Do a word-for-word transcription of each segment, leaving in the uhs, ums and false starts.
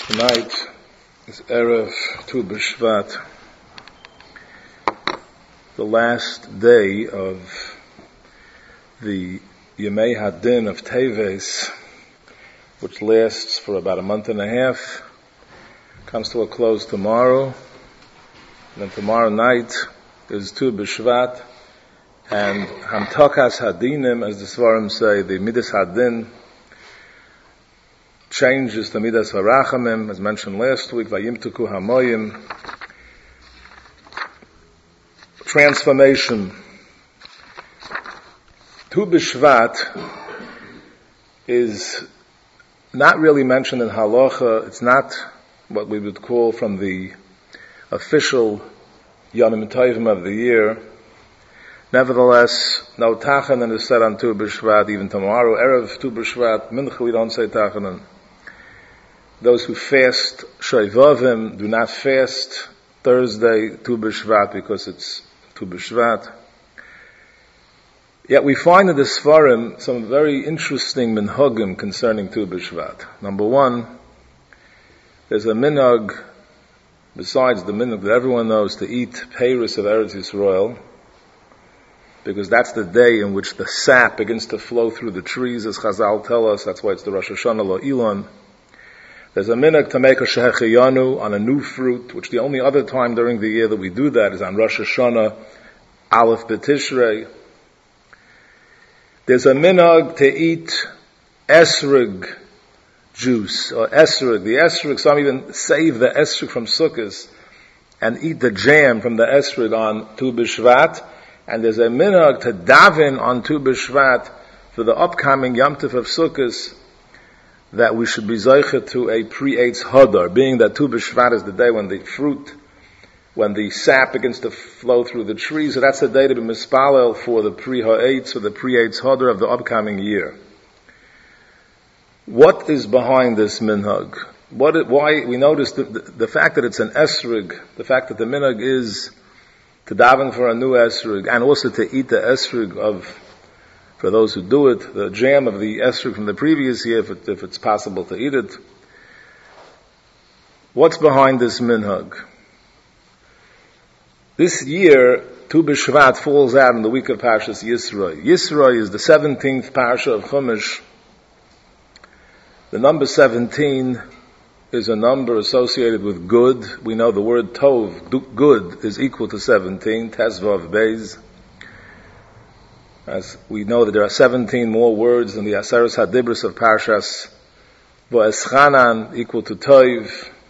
Tonight is Erev Tu B'Shvat, the last day of the Yemei Hadin of Teves, which lasts for about a month and a half, comes to a close tomorrow. And then tomorrow night is Tu B'Shvat, and Hamtakas Hadinim, as the Svarim say, the Midas Hadin, changes the Midas Harachamim, as mentioned last week, Vayimtuku Hamoyim, transformation. Tu B'Shvat is not really mentioned in Halacha. It's not what we would call from the official Yomim Tovim of the year. Nevertheless, no Tachanan is said on Tu B'Shvat, even tomorrow, Erev Tu B'Shvat, Mincha, we don't say Tachanan. Those who fast Shoivavim do not fast Thursday Tu B'Shvat because it's Tu B'Shvat. Yet we find in the Sfarim some very interesting minhagim concerning Tu B'Shvat. Number one, there's a minhag, besides the minhag that everyone knows, to eat peiros of Eretz Yisrael, because that's the day in which the sap begins to flow through the trees, as Chazal tell us. That's why it's the Rosh Hashanah Lo Ilon. There's a minhag to make a shehecheyanu on a new fruit, which the only other time during the year that we do that is on Rosh Hashanah, Aleph B'Tishrei. There's a minhag to eat esrog juice, or esrog. The esrog, some even save the esrog from Sukkot and eat the jam from the esrog on Tu B'Shvat. And there's a minhag to daven on Tu B'Shvat for the upcoming Yom Tov of Sukkot, that we should be zeicher to a pre-Eitz Hadar, being that Tu B'Shvat is the day when the fruit, when the sap begins to flow through the trees. So that's the day to be mispalel for the pre-Ha'etz, for the pre-Eitz Hadar of the upcoming year. What is behind this minhag? What? Why? We notice the, the, the fact that it's an esrog, the fact that the minhag is to daven for a new esrog, and also to eat the esrog of, for those who do it, the jam of the esrog from the previous year, if, it, if it's possible to eat it. What's behind this minhag? This year, Tu B'Shvat falls out in the week of Parshas Yisro. Yisro is the seventeenth parsha of Chumash. The number seventeen is a number associated with good. We know the word tov, good, is equal to seventeen, tezvav beis. As we know that there are seventeen more words in the Aseres HaDibros of Parshas Va'eschanan, equal to tov.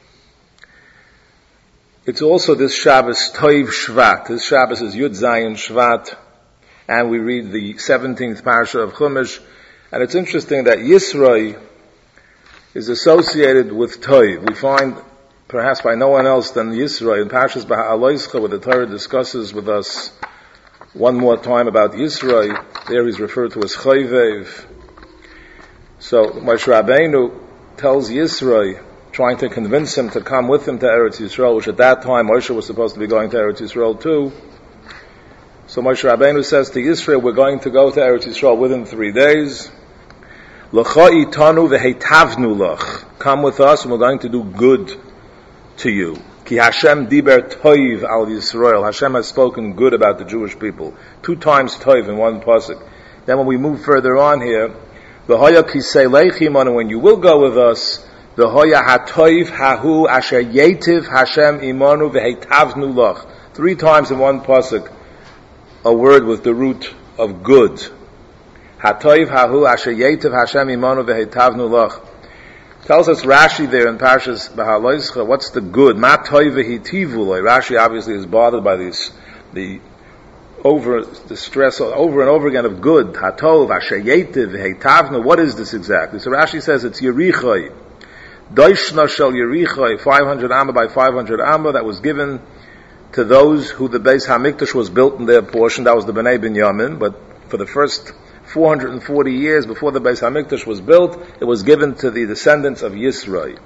It's also this Shabbos, Tov Shvat. This Shabbos is Yud Zayin Shvat, and we read the seventeenth parsha of Chumash. And it's interesting that Yisro is associated with Tov. We find, perhaps by no one else than Yisro, in Parshas Baha'aloischa, where the Torah discusses with us one more time about Yisro. There he's referred to as Chayvev. So Moshe Rabbeinu tells Yisro, trying to convince him to come with him to Eretz Yisrael, which at that time Moshe was supposed to be going to Eretz Yisrael too. So Moshe Rabbeinu says to Yisro, we're going to go to Eretz Yisrael within three days. L'cha itanu v'heitavnu lach. Come with us and we're going to do good to you. Ki Hashem diber toiv al Yisrael. Hashem has spoken good about the Jewish people. Two times toiv in one pasuk. Then when we move further on here, v'hoya kisei leichimanu, when you will go with us, v'hoya hatoiv hahu asher yetiv Hashem imanu v'heitavnu lach. Three times in one pasuk, a word with the root of good. Hatoiv hahu asher yetiv Hashem imanu v'heitavnu lach. Tells us Rashi there in Parshas Baha'aloischa, what's the good? Ma toiv v'hitivu lo. Rashi obviously is bothered by this, the over, the stress over and over again of good. Hatov asher yetiv v'heitavnu. What is this exactly? So Rashi says it's Yerichai. Doishna shel Yerichai, five hundred amma by five hundred amma, that was given to those who the Beis HaMikdash was built in their portion. That was the Bnei Binyamin, but for the first four hundred forty years before the Beis HaMikdash was built, it was given to the descendants of Yisro.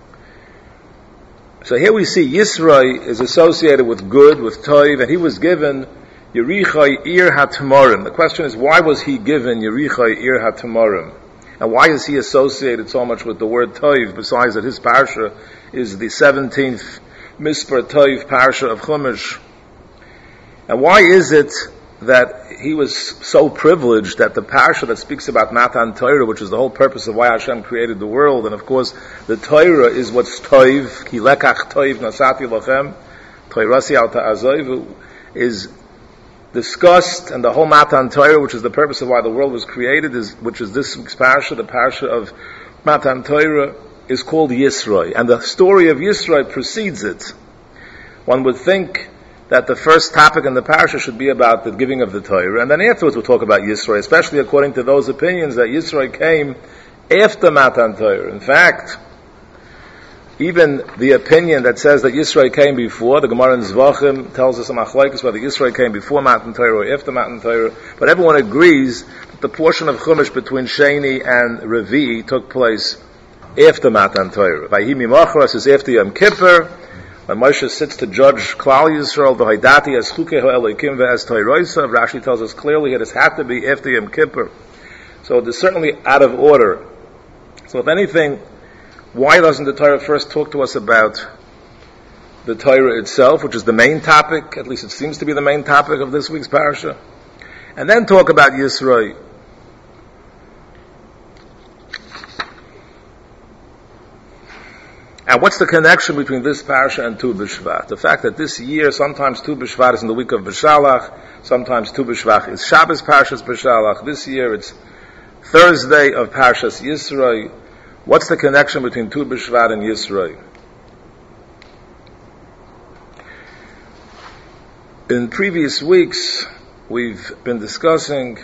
So here we see Yisro is associated with good, with Toiv, and he was given Yerichai Ir HaTamorim. The question is, why was he given Yerichai Ir HaTamorim? And why is he associated so much with the word Toiv, besides that his parsha is the seventeenth Mispar Toiv parsha of Chumash? And why is it that he was so privileged that the parsha that speaks about Matan Torah, which is the whole purpose of why Hashem created the world, and of course the Torah is what's Toiv, Ki lekach Toiv nasati lochem, Toirasi al ta'azoiv, is discussed, and the whole Matan Torah, which is the purpose of why the world was created, is which is this week's parsha, the parsha of Matan Torah, is called Yisroi, and the story of Yisroi precedes it. One would think that the first topic in the parsha should be about the giving of the Torah, and then afterwards we'll talk about Yisroi, especially according to those opinions that Yisroi came after Matan Torah. In fact, even the opinion that says that Yisroi came before, the Gemara in Zvachim tells us a machlokes whether Yisroi came before Matan Torah or after Matan Torah, but everyone agrees that the portion of Chumash between Sheni and Revi'i took place after Matan Torah. Vayhi Mimachras is after Yom Kippur, when Moshe sits to judge Klal Yisrael, v'haydati as chukeho Elokim ve'as Torah. Rashi tells us clearly it has had to be after Yom Kippur. So it is certainly out of order. So if anything, why doesn't the Torah first talk to us about the Torah itself, which is the main topic, at least it seems to be the main topic of this week's parasha, and then talk about Yisroi? And what's the connection between this parasha and Tu B'Shvat? The fact that this year, sometimes Tu B'Shvat is in the week of B'Shalach, sometimes Tu B'Shvat is Shabbos Parshas B'Shalach. This year it's Thursday of Parshas Yisroi. What's the connection between Tu B'Shvat and Yisroi? In previous weeks, we've been discussing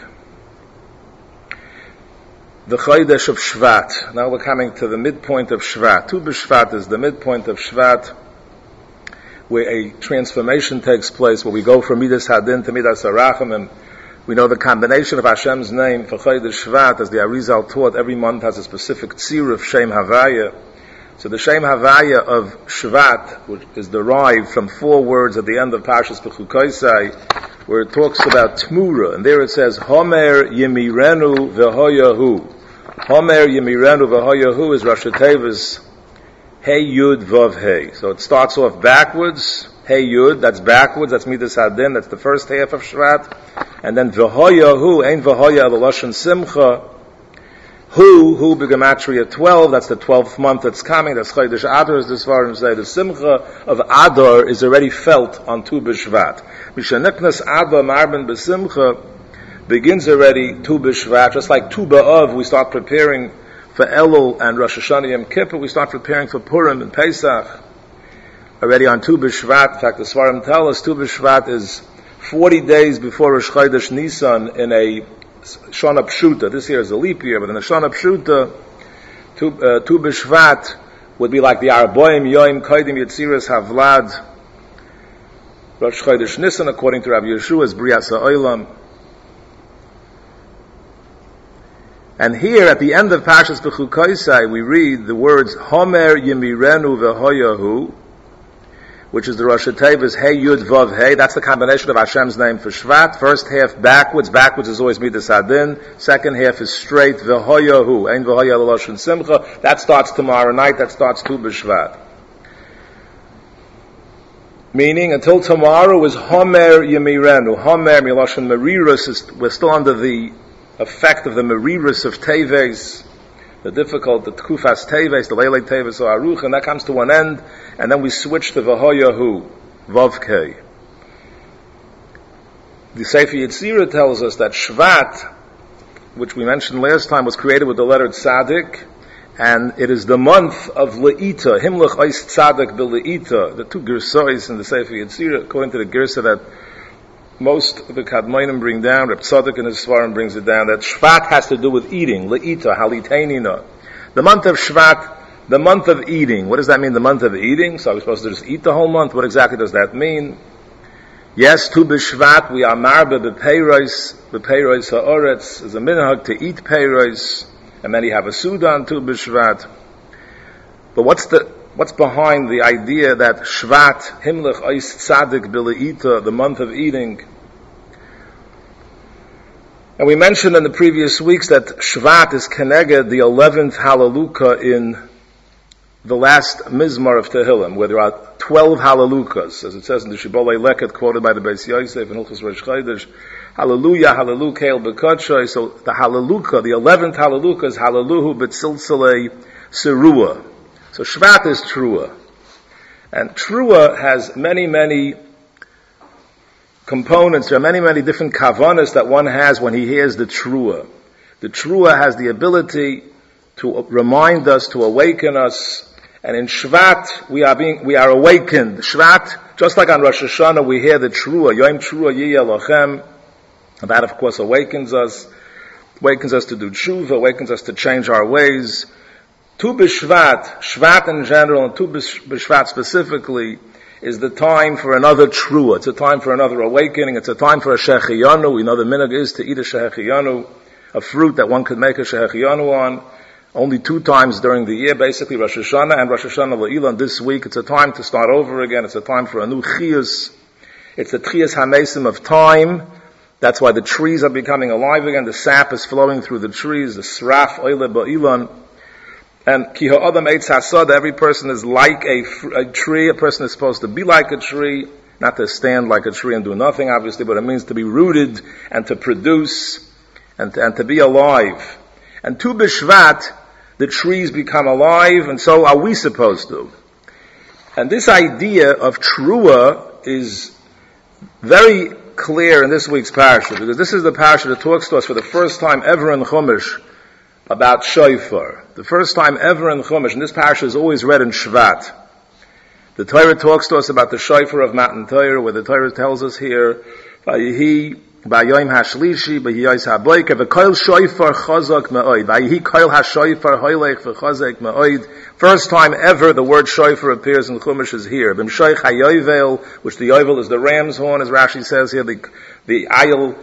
the Chodesh of Shvat. Now we're coming to the midpoint of Shvat. Tu B'Shvat is the midpoint of Shvat, where a transformation takes place, where we go from Midas Hadin to Midas Haracham, and we know the combination of Hashem's name for Chodesh Shvat, as the Arizal taught, every month has a specific tzir of Shem Havaya. So the Shem Havaya of Shvat, which is derived from four words at the end of Parshas Bechukoisai, where it talks about Tmura, and there it says, Homer Yemirenu V'hoyahu. Homer Yemirenu V'hoyahu is Rosh Hashanah's Hey Yud Vav Hey. So it starts off backwards, Hey Yud, that's backwards, that's Midas Hadin, that's the first half of Shvat, and then V'hoyahu, Ein V'hoya the Lashon Simcha, Hu, Hu B'Gematria twelve, that's the twelfth month that's coming, that's Chodesh Adar, as the Svarim say. The Simcha of Adar is already felt on Tu B'Shvat. Mishaneknas Adar Marben B'Simcha begins already Tu B'Shvat, just like Tu B'Av, we start preparing for Elul and Rosh Hashanah Yom Kippur, we start preparing for Purim and Pesach. Already on Tu B'Shvat, in fact the Svarim tell us Tu B'Shvat is forty days before Rosh Chodesh Nisan in a Shana Pshuta. This year is a leap year, but in the Shana Pshuta, Tu, uh, tu B'Shvat would be like the Arboim Yoim Kodim Yetziras Havlad Rosh Chodesh Nisan, according to Rabbi Yeshua's Brias HaOlam. And here, at the end of Parshas Bechukoisai, we read the words Homer Yemirenu V'hoyahu, which is the Rosh Hashanah's Hey Yud Vav Hey. That's the combination of Hashem's name for Shvat. First half backwards. Backwards is always Midas Hadin. Second half is straight V'hoyahu. Ein V'hoya L'Lashon Simcha. That starts tomorrow night. That starts Tu B'Shvat. Meaning, until tomorrow is Homer Yemirenu. Homer Milashon Merirus. We're still under the effect of the Merirus of Teves, the difficult, the Tkufas Teves, the Leilei Teves or Aruch, and that comes to an end, and then we switch to V'hoyahu, Vavkei. The Sefer Yetzirah tells us that Shvat, which we mentioned last time, was created with the letter Tzadik, and it is the month of Le'ita, Himlech Ois Tzadik B'Le'ita, the two Gersois in the Sefer Yetzirah, according to the Gersa that most of the Kadmonim bring down, Reb Tzadok in his Svarim brings it down, that Shvat has to do with eating, Le'ita, Halitainina. The month of Shvat, the month of eating. What does that mean, the month of eating? So are we supposed to just eat the whole month? What exactly does that mean? Yes, Tu B'Shvat, we are marba b'peiros, b'peiros ha'oretz, is a minhag to eat peiros, and many have a suda on Tu B'Shvat. But what's the, what's behind the idea that Shvat, Himlech Ois Tzadik B'Le'ita, the month of eating? And we mentioned in the previous weeks that Shvat is Keneged, the eleventh Hallelujah in the last Mizmar of Tehillim, where there are twelve Hallelujahs, as it says in the Shibolei Leket, quoted by the Beis Yosef in Hilchos Rosh Chodesh. Hallelujah, Hallelujah, Keil B'Kodshay. So the Hallelujah, the eleventh Hallelujah is Hallelujah B'Tziltzalei Serua. So Shvat is Trua. And Trua has many, many components. There are many, many different kavanas that one has when he hears the Trua. The Trua has the ability to remind us, to awaken us. And in Shvat, we are being, we are awakened. Shvat, just like on Rosh Hashanah, we hear the Trua, Yom Trua Yiyeh Lochem. And that, of course, awakens us, awakens us to do tshuva, awakens us to change our ways. Tu B'Shvat, Shvat in general, and Tu B'Shvat specifically, is the time for another Trua. It's a time for another awakening. It's a time for a Shehecheyanu. We know the minhag is to eat a Shehecheyanu, a fruit that one could make a Shehecheyanu on. Only two times during the year, basically Rosh Hashanah and Rosh Hashanah La'ilan. This week, it's a time to start over again. It's a time for a new Chiyus. It's the Chiyus HaMesim of time. That's why the trees are becoming alive again. The sap is flowing through the trees. The Sraf, Oile Ba'ilan. And Ki Ha'adam Eitz Hasad, every person is like a, a tree. A person is supposed to be like a tree. Not to stand like a tree and do nothing, obviously, but it means to be rooted and to produce and to, and to be alive. And Tu B'Shvat, the trees become alive, and so are we supposed to. And this idea of Trua is very clear in this week's parasha, because this is the parasha that talks to us for the first time ever in Chumash about Shofar. The first time ever in Chumash, and this parasha is always read in Shvat. The Torah talks to us about the Shofar of Matan Torah, where the Torah tells us here, Vayihi B'Yom Hashlishi B'Yos HaBoiker V'Koil Shofar Chazak Me'od Vayihi Koil HaShofar Hoylech V'Chazak Me'od. First time ever the word Shofar appears in Chumash is here. B'Mshoich HaYovel, which the Yovel is the ram's horn, as Rashi says here, the, the Ayel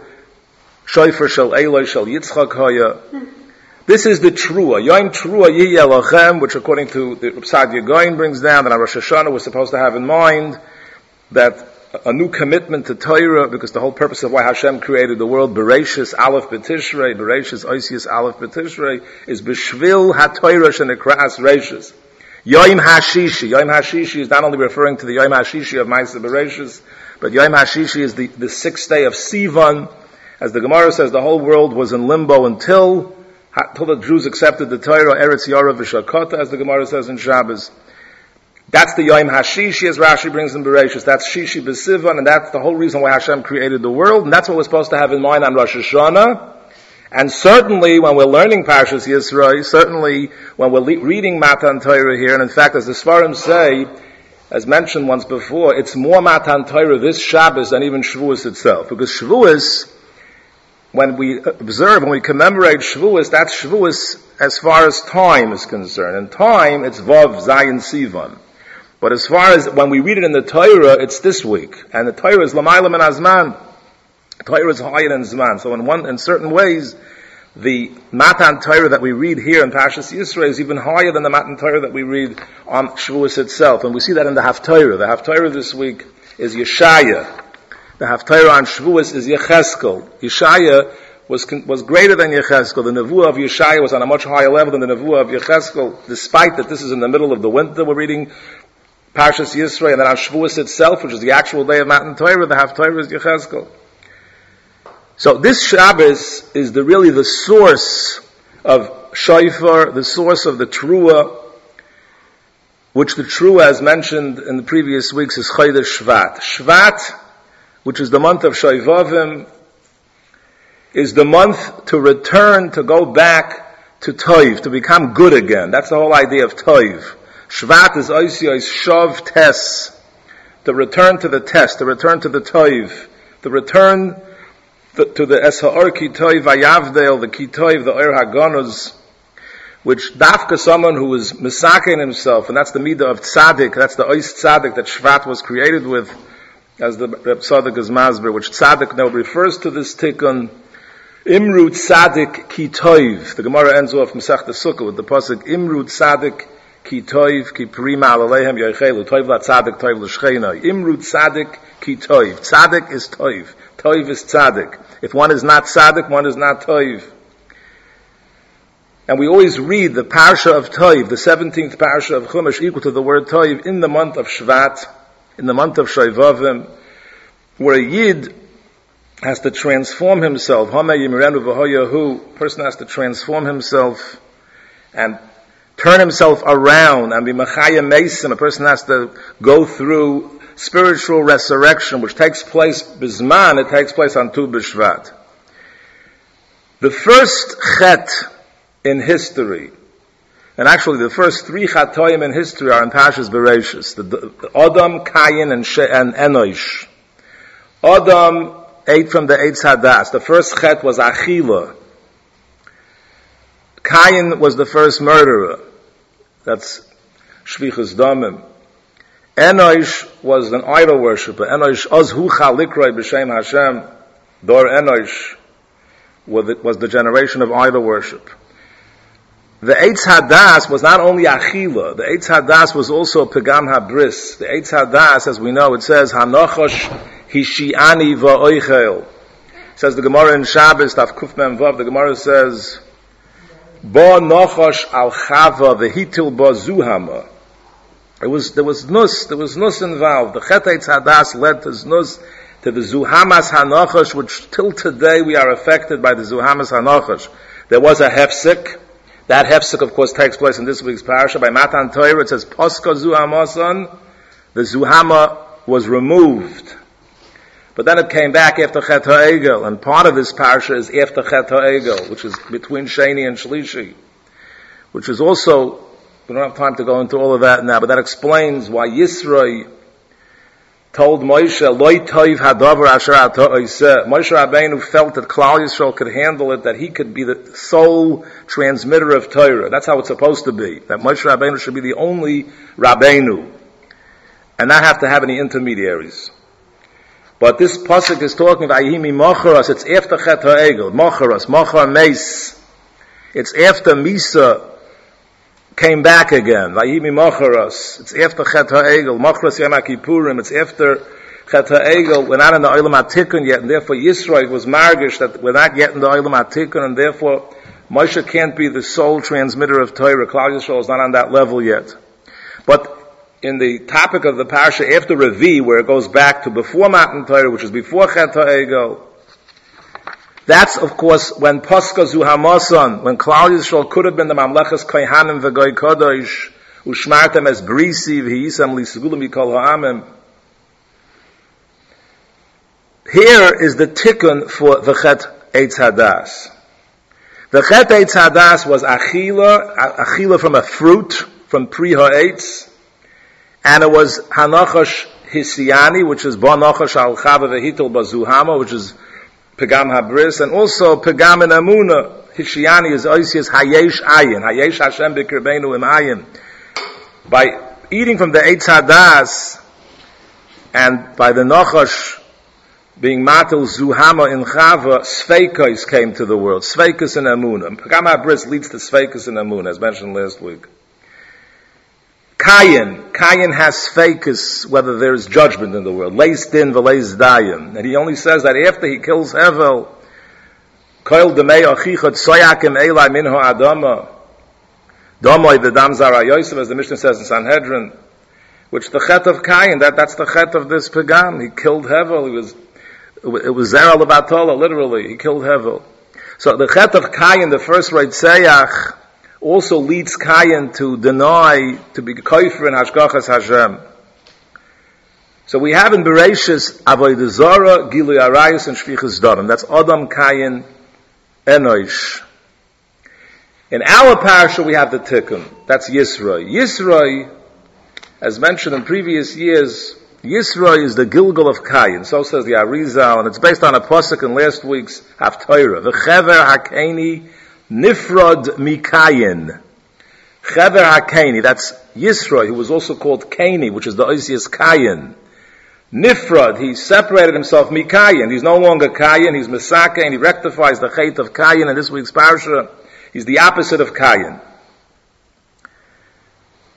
Shofar Shel Eloi Shel Yitzchak Hoya. This is the Trua. Yom Trua Yiyeh Lochem, which according to the Sadia Goin brings down, that on Rosh Hashanah we're supposed to have in mind that a new commitment to Torah, because the whole purpose of why Hashem created the world, Bereshis Aleph B'Tishrei, Bereshis Oisius Aleph B'Tishrei, is B'Shvil HaTorah Shenekras Reishis. Yom Hashishi. Yom Hashishi is not only referring to the Yom Hashishi of Ma'aseh Bereshis, but Yom Hashishi is the, the sixth day of Sivan. As the Gemara says, the whole world was in limbo until, until the Jews accepted the Torah, Eretz Yara V'Shakota, as the Gemara says in Shabbos. That's the Yom HaShishi, as Rashi brings in Bereshis. That's Shishi B'Sivan, and that's the whole reason why Hashem created the world, and that's what we're supposed to have in mind on Rosh Hashanah. And certainly, when we're learning Parshas Yisro, certainly when we're le- reading Matan Torah here, and in fact, as the Sfarim say, as mentioned once before, it's more Matan Torah this Shabbos than even Shavuos itself. Because Shavuos, when we observe, when we commemorate Shavuos, that's Shavuos as far as time is concerned. In time, it's Vav, Zayin, Sivan. But as far as when we read it in the Torah, it's this week. And the Torah is L'mayla min Azman. The Torah is higher than Zman. So in one, in certain ways, the Matan Torah that we read here in Parshas Yisro is even higher than the Matan Torah that we read on Shavuos itself. And we see that in the Haftarah. The Haftarah this week is Yeshaya. The Haftarah on Shavuos is Yecheskel. Yeshaya was was greater than Yecheskel. The Nevuah of Yeshaya was on a much higher level than the Nevuah of Yecheskel, despite that this is in the middle of the winter. We're reading Parshas Yisro, and then on Shavuos itself, which is the actual day of Matan Torah, the Haftarah is Yecheskel. So this Shabbos is the really the source of Shofar, the source of the Trua, which the Trua, as mentioned in the previous weeks, is Chodesh Shvat. Shvat, which is the month of Shovavim, is the month to return, to go back to Toiv, to become good again. That's the whole idea of Toiv. Shvat is Oisiyos Shav Tes, to return to the test, to return to the Toiv, to return to, to the Es Ha'or Ki Toiv Vayavdel, the Ki Toiv, the Or HaGanuz, which Dafka, someone who is misaken himself, and that's the Midah of Tzaddik, that's the Ois Tzaddik that Shvat was created with, as the Reb Tzaddik is Masber, which Tzaddik now refers to this tikkun, Imru Tzaddik Ki Toiv. The Gemara ends off Masech the Sukkah with the pasuk Imru Tzaddik ki toiv, ki prima alehem yoichelu, toiv la tzadik, toiv la shcheinai. Imru tzadik, ki toiv. Tzadik is toiv. Toiv is tzadik. If one is not tzadik, one is not toiv. And we always read the parsha of toiv, the seventeenth parsha of Chumash, equal to the word toiv, in the month of Shvat, in the month of Shaivavim, where a Yid has to transform himself. A person has to transform himself and turn himself around and be machaya mesim. A person has to go through spiritual resurrection, which takes place bizman. It takes place on Tu B'Shvat. The first chet in history, and actually the first three chatoim in history are in Parshas Bereishis: the, the Adam, Kayin, and, She, and Enosh. Adam ate from the Eitz Hadas. The first chet was Achila. Kayin was the first murderer. That's Shvichus Damim. Enosh was an idol worshipper. Enosh, Oz Hu Chalikroi B'Shem Hashem. Dor Enosh was the generation of idol worship. The Eitz Hadas was not only Achila. The Eitz Hadas was also Pegam Habris. The Eitz Hadas, as we know, it says, Hanochosh Hishiani va'oichel. Says the Gemara in Shabbos, Taf Kuf Mem Vav, the Gemara says, Ba nochosh al chava v'hitil ba zuhama. It was, there was nus, there was nus involved. The Chet Eitz Hadas led to nus, to the zuhamas hanochosh, which till today we are affected by the zuhamas hanochosh. There was a hefsik. That hefsik, of course, takes place in this week's parasha. By Matan Torah, it says, Poska zuhamasan. The zuhama was removed. But then it came back after Chet HaEgel, and part of this parsha is after Chet HaEgel, which is between Sheni and Shlishi, which is also, we don't have time to go into all of that now, but that explains why Yisroi told Moshe, Loi toiv hadavar asher ata oiseh. Moshe Rabbeinu felt that Klal Yisrael could handle it, that he could be the sole transmitter of Torah. That's how it's supposed to be, that Moshe Rabbeinu should be the only Rabbeinu, and not have to have any intermediaries. But this pasuk is talking about Ayimi Mocharas. It's after Chet HaEgel. Mocharas, Mochar Meis. It's after Misa came back again. Ayimi Mocharas. It's after Chet HaEgel. Mocharas Yom HaKippurim. It's after Chet HaEgel. We're not in the Olam HaTikun yet, and therefore Yisrael was margish that we're not yet in the Olam HaTikun, and therefore Moshe can't be the sole transmitter of Torah. Klal Yisrael is not on that level yet. But in the topic of the parsha after Revi, where it goes back to before Matan Torah, which is before Chet HaEgel, that's of course when Paska Zuhamasan, when Klal Yisrael could have been the Mamlechas Kohanim v'Goy Kodosh, Ushmartem es Brisi v'Yisam L'Sigulim Mikol Ha'amim. Here is the tikkun for the Chet Eitz Hadas. The Chet Eitz Hadas was Achila, Achila from a fruit, from Pri Ha'etz, and it was Hanochosh Hisiani, which is Ba Nochosh Al Chava Vehitel Bazuhama, which is Pegam Habris, and also Pegam and Amuna. Hisiani is Oisius Hayesh Ayin, Hayesh Hashem B'Kirbeinu Im Ayin. By eating from the Eitz Hadas, and by the Nochosh being Matel Zuhama in Chava, Sveikos came to the world. Sveikos and Amuna. Pegam Habris leads to Sveikos and Amuna, as mentioned last week. Kayin, Kayin has Sveikos, whether there is judgment in the world. Leis din v'leis dayin. And he only says that after he kills Hevel, Koil demei achicha tsoyakim elai minho adama. Domoi the dam zara Yosef, as the Mishnah says in Sanhedrin, which the chet of Kayin, that, that's the chet of this Pegam. He killed Hevel. He was, it was Zera Lebatola, literally. He killed Hevel. So the chet of Kayin, the first Reitzeyach, also leads Kayin to deny, to be koifer in Hashgachas Hashem. So we have in Bereishis, Avodah Zarah, Gilui Arayos, and Shvichus Damim. That's Adam, Kayin, Enosh. In our parsha we have the Tikkun. That's Yisroi. Yisroi, as mentioned in previous years, Yisroi is the Gilgal of Kayin. So says the Arizal, and it's based on a pasuk in last week's Haftarah. V'chever hakeni Nifrod Mikayin. Chever HaKaini, that's Yisroi, who was also called Kaini, which is the Oisius Kayin. Nifrod, he separated himself Mikayin. He's no longer Kayin, he's Mesaka, and he rectifies the Chet of Kayin in this week's Parsha. He's the opposite of Kayin.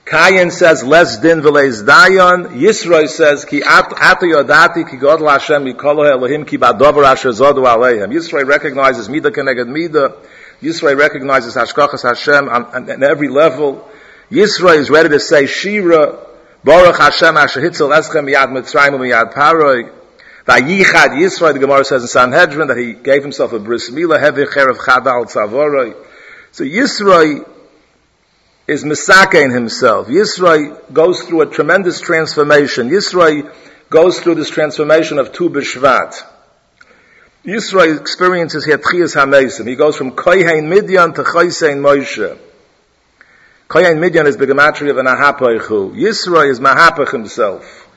Kayin says, Les din v'leis dayan. Yisroi says, Ki atu yodati ki godel Hashem mikolo Elohim ki badover asher zodu aleihem. Yisroi recognizes Midah keneged Midah. Yisroi recognizes Hashkachas Hashem on, on, on every level. Yisroi is ready to say, Shira, Baruch Hashem asher hitzel eschem miyad Mitzrayim miyad Paroi. Vayichad Yisroi, the Gemara says in Sanhedrin, that he gave himself a bris milah, hevi cherev chadal tzavoroi. So Yisroi is misakein himself. Yisroi goes through a tremendous transformation. Yisroi goes through this transformation of Tu B'Shvat. Yisroi experiences here Tchias HaMeisim. He goes from Kohen Midian to Chosein Moshe. Kohen Midian is the gematria of an Ahapaichu. Yisroi is Mahapach himself.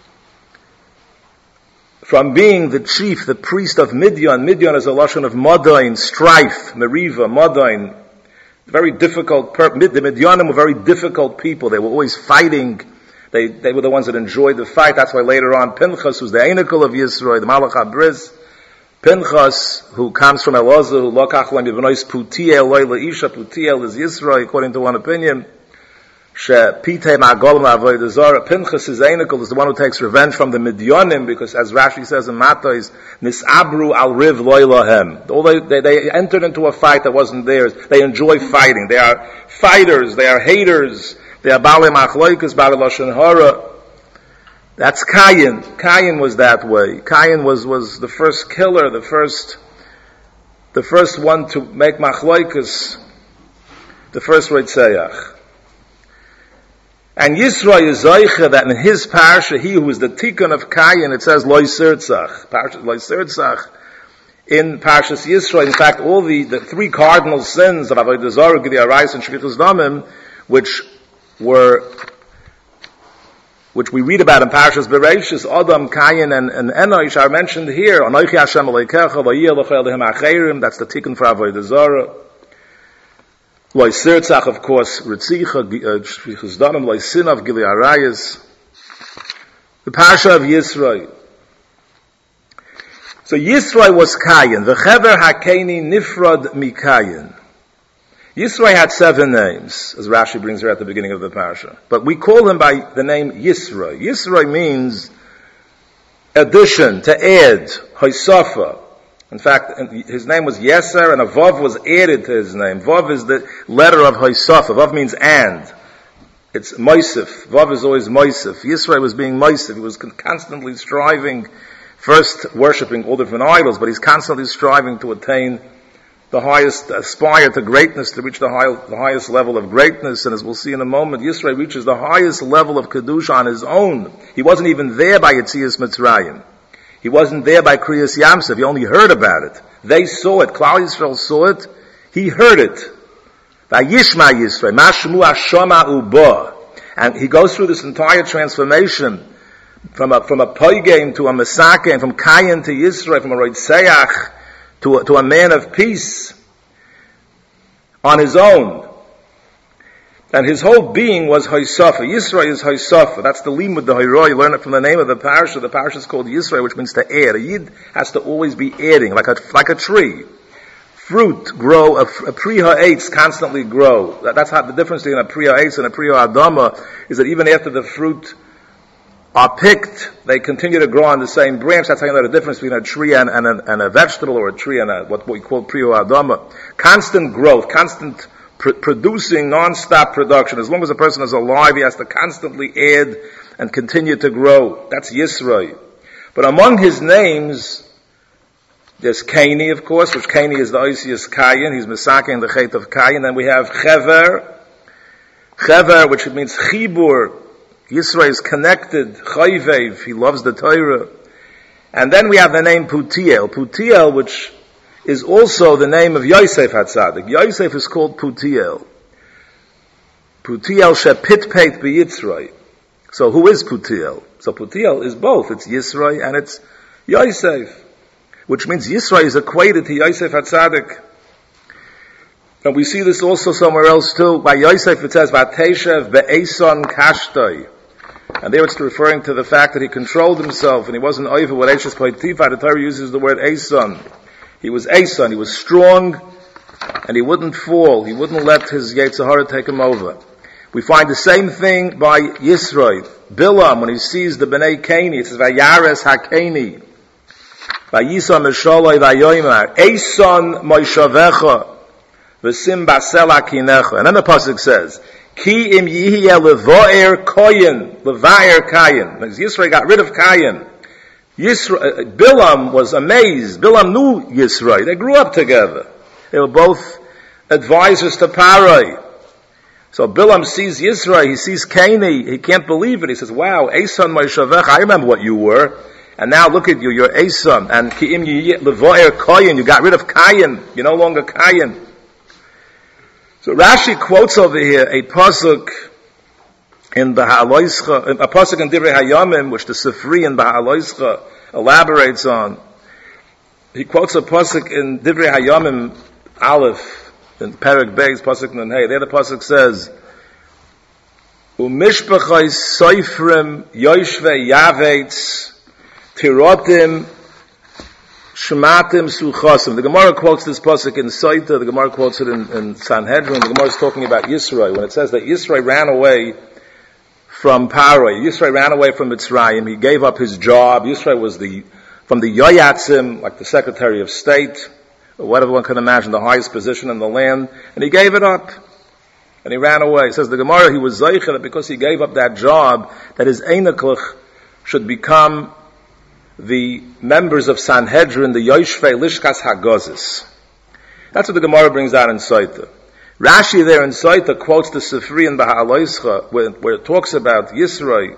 From being the chief, the priest of Midian, Midian is a lashon of Modain, strife, Meriva, Modain, very difficult, the Midyanim were very difficult people. They were always fighting. They, they were the ones that enjoyed the fight. That's why later on Pinchas, who's the Einikel of Yisroi, the Malach HaBriz, Pinchas, who comes from Elazar, who lokach lem yivnois Putiel, loyla isha, Putiel is Yisroi, according to one opinion. She pitei ma'golim avodah zara. Pinchas is Einikel, is the one who takes revenge from the Midyanim, because as Rashi says in Matos, nisabru al riv loylahem. Although they, they entered into a fight that wasn't theirs, they enjoy fighting. They are fighters, they are haters, they are balei machloikas, balei lashon hara. That's Kayin. Kayin was that way. Kayin was, was the first killer, the first, the first one to make machloikas, the first Reitzayach. And Yisroi is Zoicha that in his parsha, he who is the Tikkun of Kayin, it says Loi Sirtzach. Parsha Loi Sirtzach in Parshas Yisroi. In fact, all the, the three cardinal sins of Avodah Zarah, Gidei Arayis, and Shvichus Damim, which were, which we read about in Parshas Bereishis, Adam, Kayin, and, and Enosh are mentioned here. Anochi Hashem Aleikecha, Vayiyah L'chel Dehem Acherim, that's the Tikkun for Avodah Zarah. Loi Sirtzach, of course, Ritzicha, Shvichus Damim, Loi Sinav, Gidei Arayis. The Parsha of Yisroi. So Yisroi was Kayin. V'chever hakeni nifrod mikayin. Yisroi had seven names, as Rashi brings here at the beginning of the Parsha. But we call him by the name Yisroi. Yisroi means addition, to add, Hoysafa. In fact, his name was Yeser, and a Vav was added to his name. Vav is the letter of Hoysafa. Vav means and. It's Moisef. Vav is always Moisef. Yisroi was being Moisef. He was constantly striving, first worshipping all different idols, but he's constantly striving to attain the highest, aspire to greatness, to reach the, high, the highest level of greatness. And as we'll see in a moment, Yisroi reaches the highest level of Kedusha on his own. He wasn't even there by Yetzias Mitzrayim. He wasn't there by Kriyas Yamsef. He only heard about it. They saw it. Klal Yisrael saw it. He heard it. Vayishma Yisroi, Mashmu Hashama Uba. And he goes through this entire transformation from a, from a Poigim to a Mesakein, from Kayin to Yisroi, from a Roitzeach to a, to a man of peace on his own. And his whole being was Hoysafa. Yisroi is Hoysafa. That's the limud, the Hoyroi. You learn it from the name of the parsha. The parsha is called Yisroi, which means to add. A Yid has to always be adding, like a, like a tree. Fruit grow, a, a pri ha'etz constantly grow. That, that's how the difference between a pri ha'etz and a pri ha'adama is that even after the fruit are picked, they continue to grow on the same branch. That's how you know the difference between a tree and, and, a, and a vegetable, or a tree and a, what we call pri ha'adama. Constant growth, constant Pr- producing non-stop production. As long as a person is alive, he has to constantly add and continue to grow. That's Yisroi. But among his names, there's Kaini, of course, which Kaini is the Oisius Kayin. He's Mesakein, the Chet of Kayin. Then we have Chever. Chever, which means Chibur. Yisroi is connected. Chayvev, he loves the Torah. And then we have the name Putiel. Putiel, which is also the name of Yosef HaTzadik. Yosef is called Putiel. Putiel shepitpeit beYitzroi. So who is Putiel? So Putiel is both. It's Yisroi and it's Yosef. Which means Yisroi is equated to Yosef HaTzadik. And we see this also somewhere else too. By Yosef it says, Vateshev be'eson kashtoi. And there it's referring to the fact that he controlled himself and he wasn't over with Eishes Poitifa. The Torah uses the word Eson. He was Eson, he was strong, and he wouldn't fall. He wouldn't let his Yetzer Hara take him over. We find the same thing by Yisro. Bilam, when he sees the Bnei Keni, it says, Vayares HaKeni. Vayisa Mesholoi Vayoymar. Eison Moishavecha. V'sim Basel HaKinecha. And then the pasuk says, Ki im yihiyeh levo'er koyin. Levo'er kayin. Because Yisro got rid of Kayin. Yisro, Bilam was amazed. Bilam knew Yisro. They grew up together. They were both advisors to Parai. So Bilam sees Yisro, he sees Kaini, he can't believe it. He says, wow, Eson Moishavech, I remember what you were. And now look at you, you're Eson. And Ki'im Levo'er Koyin, you got rid of Kayin. You're no longer Kayin. So Rashi quotes over here a pasuk in Baha'aloischa, a pasuk in Divrei Hayamim, which the Sifri in Baha'aloischa elaborates on. He quotes a pasuk in Divrei Hayamim, Aleph, in Perek Beis, pasuk Nun Hey. There the pasuk says, "Umishpachos soifrim yoshve yavetz tirotim shmatim suchasim." The Gemara quotes this pasuk in Saita. The Gemara quotes it in, in Sanhedrin. The Gemara is talking about Yisro when it says that Yisro ran away from Parai. Yisro ran away from Mitzrayim. He gave up his job. Yisro was the from the Yoyatzim, like the Secretary of State, or whatever one can imagine, the highest position in the land, and he gave it up. And he ran away. It says the Gemara, he was zeicher that because he gave up that job, that his Eineklich should become the members of Sanhedrin, the Yoshvei Lishkas Hagozis. That's what the Gemara brings out in Saita. Rashi there in Saita quotes the Sifri in Baha'aloischa, where, where it talks about Yisro.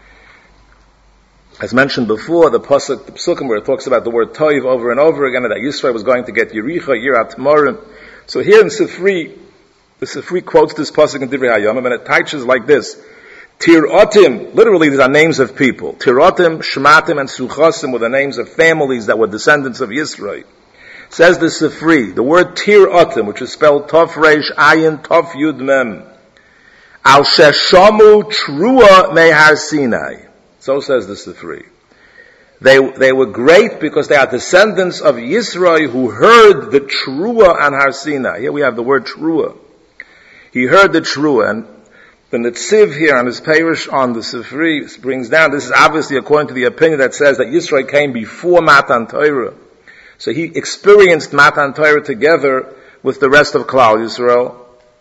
As mentioned before, the pasuk, the psukim, where it talks about the word toiv over and over again, and that Yisro was going to get Yericha, Yirat Morim. So here in Sifri, the Sifri quotes this pasuk in Divrei Hayamim, and it teaches like this. Tirotim, literally these are names of people. Tirotim, Shmatim, and Suchasim were the names of families that were descendants of Yisro. Says the Sifri, the word Tirotim, which is spelled Tov Reish Ayin Tov Yud Mem, Al Sheshamu Trua Mehar Sinai. So says the Sifri. They, they were great because they are descendants of Yisro who heard the Trua on Har Sinai. Here we have the word Trua. He heard the Trua, and the Netziv here on his parish on the Sifri brings down, this is obviously according to the opinion that says that Yisro came before Matan Torah. So he experienced Matan Torah together with the rest of Klal Yisrael.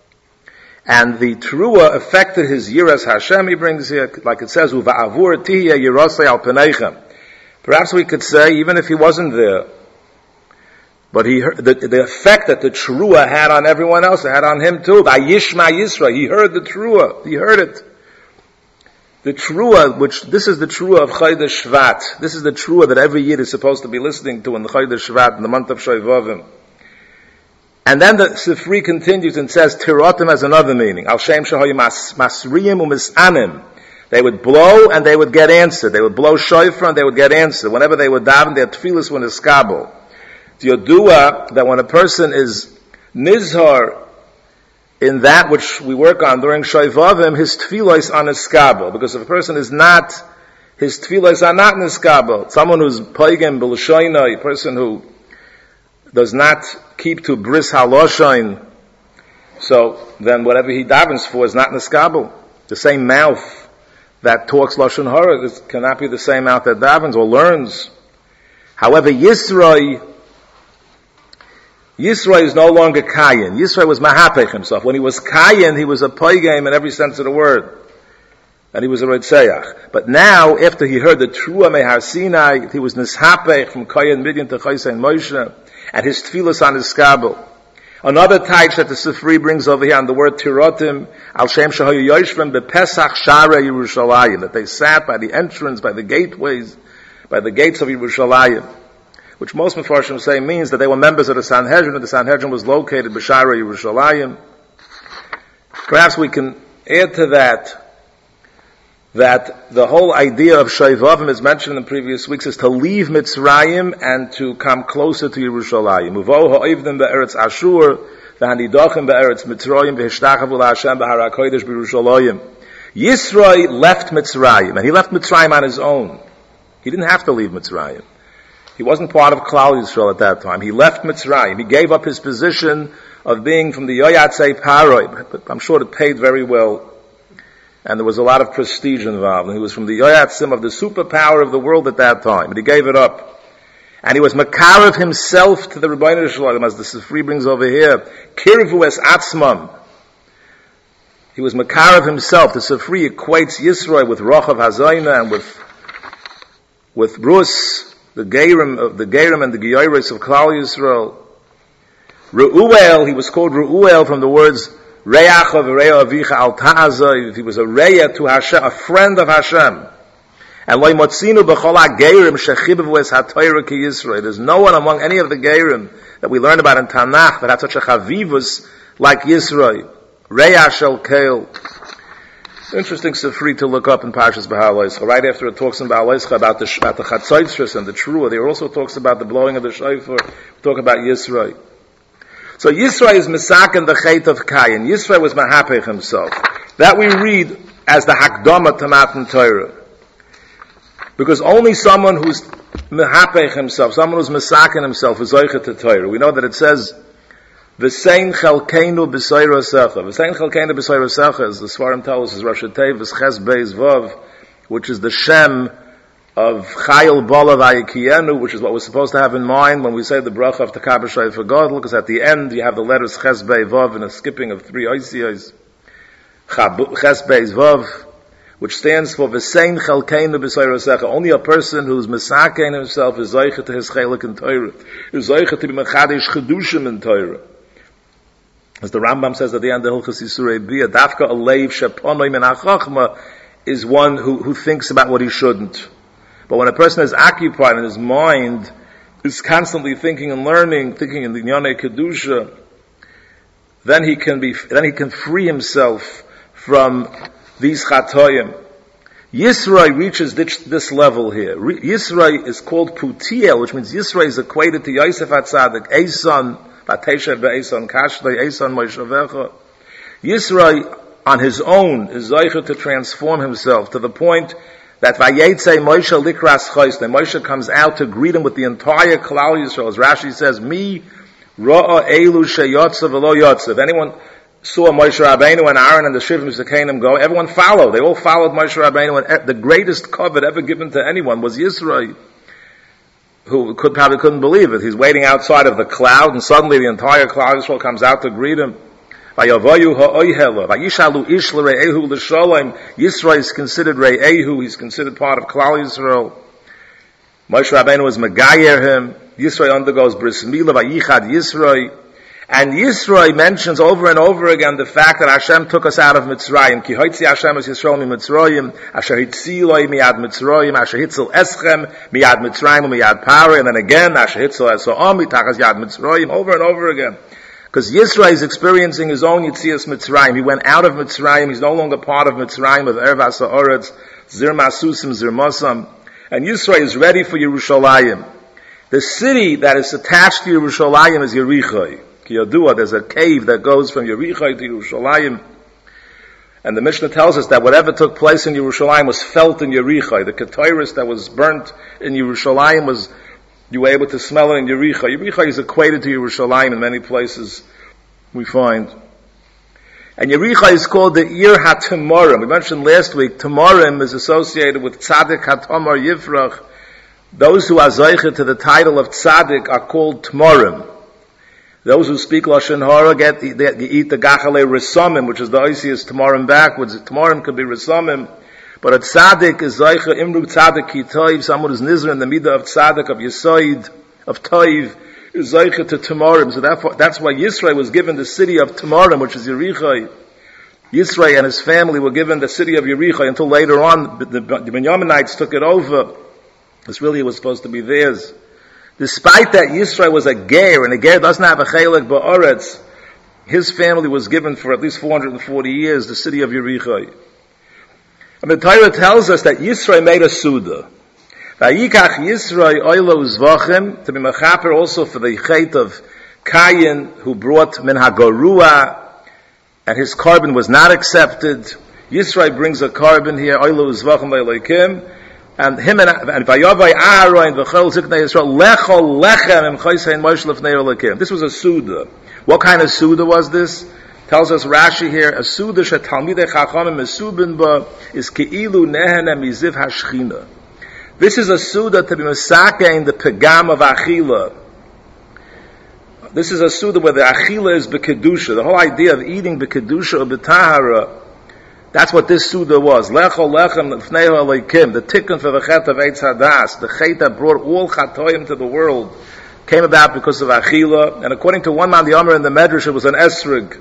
And the Teruah affected his Yiras Hashem, he brings here, like it says, Uva'avur tihya yirasei al peneichem. Perhaps we could say, even if he wasn't there, but he heard, the, the effect that the Teruah had on everyone else, it had on him too. Vayishma Yisra, he heard the Teruah, he heard it. The Teruah, which, this is the Teruah of Chodesh Shvat. This is the Teruah that every Yid is supposed to be listening to in the Chodesh Shvat, in the month of Shovavim. And then the Sifri continues and says, Tirotim has another meaning. Al Shem Shahoy Masriyim Umisanim. They would blow and they would get answered. They would blow shofar and they would get answered. Whenever they would daven, their tefillas were niskabel. The Yodua, that when a person is nizhar in that which we work on during Shovavim, his tefillas are niskabel. Because if a person is not, his tefillas are not niskabel. Someone who's paigim b'lashoina, a person who does not keep to bris haloshain, so then whatever he davens for is not niskabel. The same mouth that talks lashon hara cannot be the same mouth that davens or learns. However, Yisro, Yisro is no longer kayin. Yisro was mahapech himself. When he was kayin, he was a poigim in every sense of the word, and he was a Retzayach. But now, after he heard the Trua Mehar Sinai, he was nishapech from kayin Midian to Chaysein Moshe, and his tefillas on his skabel. Another type that the Sifri brings over here on the word Tirotim, Al Shem Shahoyu Yoshvim Bepesach Shara Yerushalayim, that they sat by the entrance, by the gateways, by the gates of Yerushalayim, which most Mefarshim say means that they were members of the Sanhedrin, and the Sanhedrin was located B'Shara Yerushalayim. Perhaps we can add to that that the whole idea of Shovavim is mentioned in previous weeks is to leave Mitzrayim and to come closer to Yerushalayim. Uvo ha'ivdim be'eretz Ashur, v'hanidachim be'eretz Mitzrayim, v'hishtachavu la'Hashem b'har HaKodesh b'Yerushalayim. Yisro left Mitzrayim, and he left Mitzrayim on his own. He didn't have to leave Mitzrayim. He wasn't part of Klal Yisrael at that time. He left Mitzrayim. He gave up his position of being from the Yoyatzei Paroi, but I'm sure it paid very well and there was a lot of prestige involved. And he was from the Yoyatzim of the superpower of the world at that time, but he gave it up. And he was Makarev himself to the Rebbeinu Shalom, as the Sifri brings over here. Kirvu es atzmam. He was Makarev himself. The Sifri equates Yisroi with Rochav Hazayna and with with Rus, the Gerim of the Gerim and the Geyiris of Klal Yisrael. Reuel, he was called Reuel from the words Reach of Reya Avicha Al Ta'azah. He was a Reya to Hashem, a friend of Hashem. And Loi Motzinu B'chol HaGeirim Shechibav Es HaTorah Ki Yisroi. There's no one among any of the Geirim that we learn about in Tanakh that had such a chavivus like Yisroi. Reya Shel Keil. Interesting Sifri to look up in Parshas B'Ha'aloischa. Right after it talks in B'Ha'aloischa about the, about the Chatzotzres and the Trua, there also talks about the blowing of the Shofar. Talk about Yisroi. So Yisroi is Misak the Chet of Kayin. Yisroi was Mahapech himself. That we read as the Hakdama to Matan Torah. Because only someone who's Mahapech himself, someone who's Misakin himself, is Zoichet to Torah. We know that it says, V'sein chelkeinu b'soira secha. V'sein chelkeinu b'soira secha, as the Svarim tell us, is Rosh Hashanah, V'sches Beis Vav, which is the Shem of Chayil Balav Ayikiyenu, which is what we're supposed to have in mind when we say the bracha of Takar B'Shai for God, because at the end you have the letters Ches Beis Vav and a skipping of three Oisiyos. Ches Beis Vav, which stands for V'sein chelkeinu b'soira secha. Only a person who's Mesakein himself is Zoichet to his Chelik in Torah, is Zoichet to be Mechadish Chedushim in Torah. As the Rambam says at the end of Hilchos Yisurei Bia, Dafka Aleiv Sheponoi Min HaChachma is one who, who thinks about what he shouldn't. But when a person is occupied and his mind is constantly thinking and learning, thinking in the Yonei Kedusha, then he can be, then he can free himself from these Chatoyim. Yisroi reaches this, this level here. Yisroi is called Putiel, which means Yisroi is equated to Yosef HaTzadik, Eson, Vatesha Be'eson Kashlei, Eson Moshevecha. Yisroi, on his own, is Zoicher to transform himself to the point that Vayetze Moshe Likras Choisne, Moshe comes out to greet him with the entire Klal Yisrael. As Rashi says, Mi Ra'a Elu Sheyotzav V'lo Yotzav. Anyone saw Moshe Rabbeinu and Aaron and the Shivim Zekanim go, everyone followed. They all followed Moshe Rabbeinu, and the greatest covet ever given to anyone was Yisroi, who could, probably couldn't believe it. He's waiting outside of the cloud, and suddenly the entire Klal Yisrael comes out to greet him. Yisroi is considered Re'ehu, he's considered part of Klal Yisrael. Moshe Rabbeinu was Megayer him. Yisroi undergoes Bris Milah, Vayichad Yisroi. And Yisroi mentions over and over again the fact that Hashem took us out of Mitzrayim. Ki hoitzi Hashem es Yisrael mi Mitzrayim, asher hitziloi miyad Mitzrayim, asher hitzel eschem miyad Mitzrayim miyad Paroi, and then again, asher hitzel eso'am mitachas yad Mitzrayim, over and over again. Because Yisroi is experiencing his own Yitzias Mitzrayim. He went out of Mitzrayim, he's no longer part of Mitzrayim, of Erva Sa'oretz, Zir Masusim, Zir Mosam. And Yisroi is ready for Yerushalayim. The city that is attached to Yerushalayim is Yerichai. Kiyadua, there's a cave that goes from Yerichai to Yerushalayim. And the Mishnah tells us that whatever took place in Yerushalayim was felt in Yerichai. The Ketairis that was burnt in Yerushalayim was, you were able to smell it in Yerichai. Yerichai is equated to Yerushalayim in many places we find. And Yerichai is called the Ir HaTamorim. We mentioned last week, Tamorim is associated with Tzadik HaTamar Yifrach. Those who are Zoiche to the title of Tzadik are called Tamorim. Those who speak Lashon Hara get, they, they eat the Gachale Risomim, which is the Oisius Tamorim backwards. Tamorim could be Risomim. But a tzaddik is Zoicha Imru tzaddik ki toiv, someone who's nizr in the midah of tzaddik, of Yesoid, of toiv, is Zoicha to Tamorim. So therefore, that's why Yisroi was given the city of Tamorim, which is Yerichai. Yisroi and his family were given the city of Yerichai until later on the, the, the Benyaminites took it over. This really was supposed to be theirs. Despite that, Yisroi was a ger, and a ger doesn't have a chelik ba'aretz. His family was given for at least four hundred forty years the city of Yerichai. And the Torah tells us that Yisroi made a Suda. Vayikach Yisroi oilo zvachim, to be mechaper also for the chet of Kayin, who brought min hagorua, and his carbon was not accepted. Yisroi brings a carbon here, oilo zvachim leilokim, and him and, and Vayavai Aaron, v'chol ziknei Yisrael, lechol lechem im chaysein Moshe lefnei Elokim. This was a Suda. What kind of Suda was this? Tells us Rashi here, a Suda shetalmidei chachamim mesubin ba is keilu nehene miziv hashchina. This is a Suda to be mesake in the pegam of achila. This is a Suda where the achila is bekedusha. The whole idea of eating bekedusha or betahara, that's what this Suda was. Lecho lechem lefneho elokim, the tikkun for the chet of Eitz Hadas, the chet that brought all chatoim to the world, came about because of achila. And according to one man, the Omer in the Medrash, it was an esrig.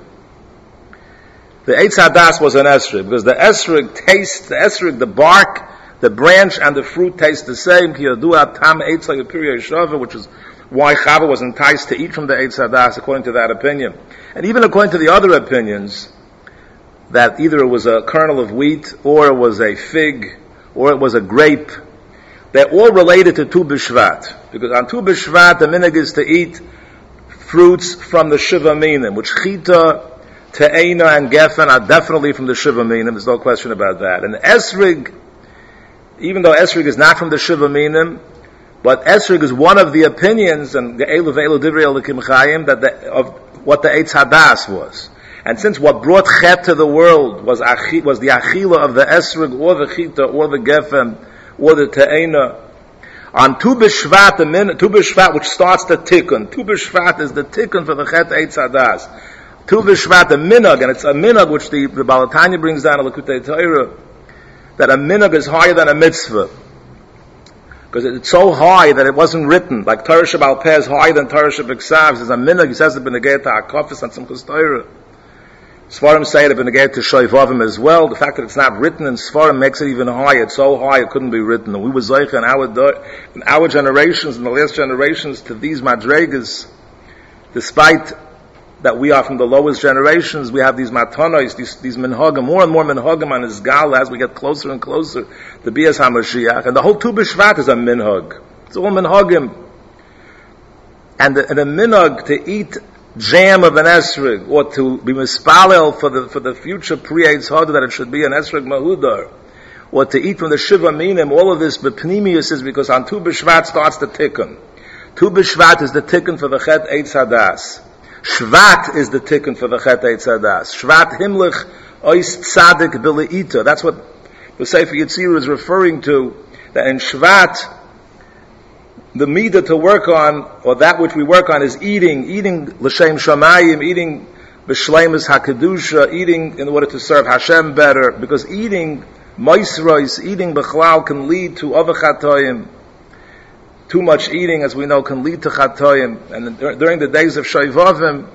The Eitz Hadas was an esrig, because the esrig tastes, the esrig, the bark, the branch, and the fruit taste the same. Ki yadua tam eitz la'yapirya yeshava, which is why Chava was enticed to eat from the Eitz Hadas, according to that opinion. And even according to the other opinions, that either it was a kernel of wheat, or it was a fig, or it was a grape, they're all related to Tu B'Shvat. Because on Tu B'Shvat, the minhag is to eat fruits from the Shiva Minim, which Chita, Te'ena and Geffen are definitely from the Shiva Minim. There's no question about that. And Esrig, even though Esrig is not from the Shiva Minim, but Esrig is one of the opinions, and the Elu Ve'elu Divrei Elokim Chayim, that the, of what the Eitz Hadas was. And since what brought Chet to the world was achi, was the Achila of the Esrig, or the Chita, or the Geffen, or the Te'ena, on Tu B'Shvat, the min, Tu B'Shvat, which starts the Tikkun. Tu B'Shvat is the Tikkun for the Chet Eitz Hadas. Tu B'Shvat, a minhag, and it's a minhag which the, the Baal HaTanya brings down in Likutei Torah, that a minhag is higher than a mitzvah. Because it's so high that it wasn't written. Like Torah Shabbal Peh is higher than Torah Shabbal There's a minhag, he says it b'negei to HaKofis and Simchus Torah. Svarim say it b'negei to Shoivavim as well. The fact that it's not written in Svarim makes it even higher. It's so high it couldn't be written. And we were Zoicha in our, in our generations, in the last generations, to these madregas, despite that we are from the lowest generations, we have these matanos, these, these minhagim, more and more minhagim on his gal as we get closer and closer to Bias HaMashiach. And the whole Tu B'Shvat is a minhag. It's all minhagim. And the, and the minhag to eat jam of an esrig, or to be mispalel for the, for the future pre-Eitz Hada that it should be an esrig mahudar, or to eat from the Shiva Minim, all of this bepnimius is because on Tu B'Shvat starts the tikkun. Tu B'Shvat is the tikkun for the Chet Eitz Hadas. Shvat is the tikkun for the Chet Eitz Hadas. Shvat himlich ois tzadik b'le'ita. That's what the Sefer Yetzirah is referring to, that in Shvat, the midah to work on, or that which we work on, is eating, eating l'shem shamayim, eating b'shleimus hakadusha, eating in order to serve Hashem better, because eating moisrois, eating b'chlal can lead to other chatoyim. Too much eating, as we know, can lead to chatoyim. And during the days of Shoivavim,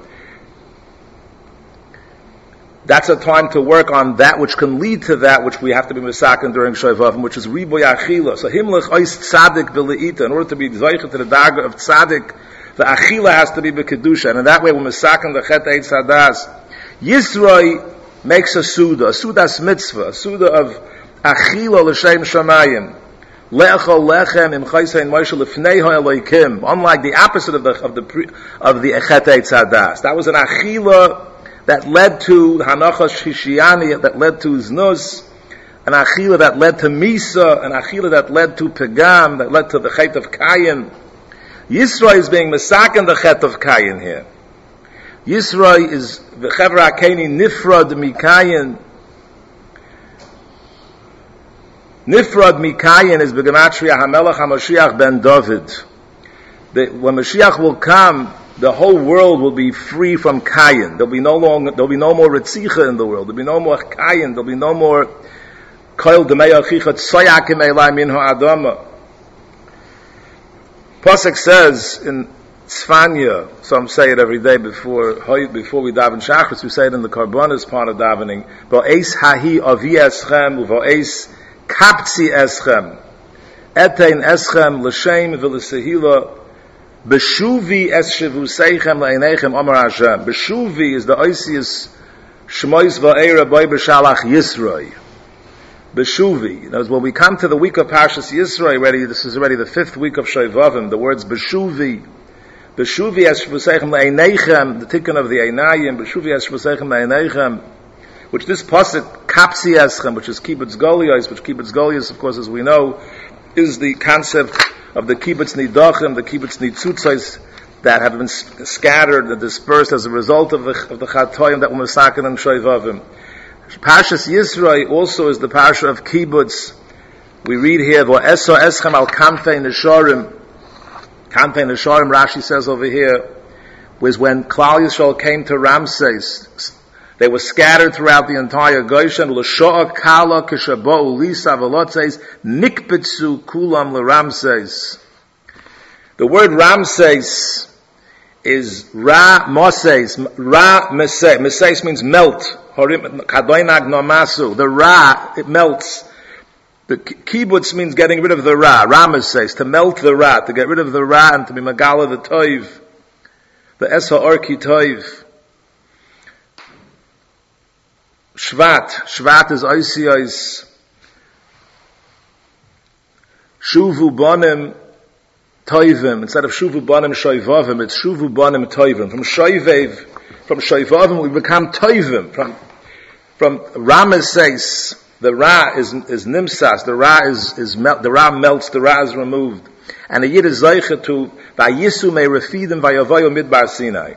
that's a time to work on that which can lead to that which we have to be misaken during Shoivavim, which is riboy achila. So himlich ois tzadik b'le'ita. In order to be zeicha to the daga of tzadik, the achila has to be b'kedusha. And in that way, we're misaken the Chet Eitz Hadas. Yisroi makes a suda, a sudas mitzvah, a suda of achila l'shem shamayim. Le'echol lechem im chaysein Moshe lefnei ha'elokim. Unlike the opposite of the of the of the Chet Eitz Hadas, that was an achila that led to hanachas shishiani, that led to znus, an achila that led to misa, an achila that led to pegam, that led to the chet of kayin. Yisro is being misaken the chet of kayin here. Yisro is the chevra keni nifrad mikayin. Nifrad Mikayin is Begematria HaMelech HaMashiach ben David. The, when Mashiach will come, the whole world will be free from Kayin. There'll be no longer, there'll be no more Ritzicha in the world. There'll be no more Kayin. There'll be no more Koil Demei Achicha Tsoyakim Elai Min Ha'adama. Pasuk says in Tzfanya, some say it every day before before we daven Shachris, we say it in the Karbonis part of davening, V'o'eis hahi avi eschem, v'o'eis kaptzi eschem, etein eschem l'shem v'l'sehila, beshuvi es shevuseichem la'einechem amar Hashem. Beshuvi is the oisius shmois va'era boi b'shalach Yisroi. Beshuvi. In other words, when we come to the week of Parshas Yisroi, already, this is already the fifth week of Shoivavim, the words Beshuvi, Beshuvi es shevuseichem la'einechem, the tikkun of the Einayim, Beshuvi es shevuseichem la'einechem, which this pasuk kapsi eschem, which is kibbutz golios, which kibbutz golios, of course, as we know, is the concept of the kibbutz nidachim, the kibbutz nitzutzos, that have been scattered and dispersed as a result of the, of the Chatoim that were Masakin and Shoivavim. Parshas Yisro also is the Parsha of Kibbutz. We read here, V'eso eschem al kanfei neshorim. Kanfei neshorim, Rashi says over here, was when Klal Yisrael came to Ramses. They were scattered throughout the entire Goshen. L'sho'a kala kishabou lisa v'lotzes nikbetzu kulam l'Ramses. The word Ramses is Ra Moses, Ra Meseh. Meseh means melt. The Ra, it melts. The kibbutz means getting rid of the Ra. Ra Moses, to melt the Ra, to get rid of the Ra and to be Magala the Toiv. The Es HaOrki Toiv. Shvat. Shvat is Oisiyos. Shuvu Bonim Toivim. Instead of Shuvu Bonim Shoivavim, it's Shuvu Bonim Toivim. From Shoivev, from Shoivavim, we become Toivim. From, from Ramesses, the Ra is, is Nimsas, the Ra is, is melt, the Ra melts, the Ra is removed. And the Yid is Zeicha to Vayisu me Refidim Vayavoyu Midbar Sinai,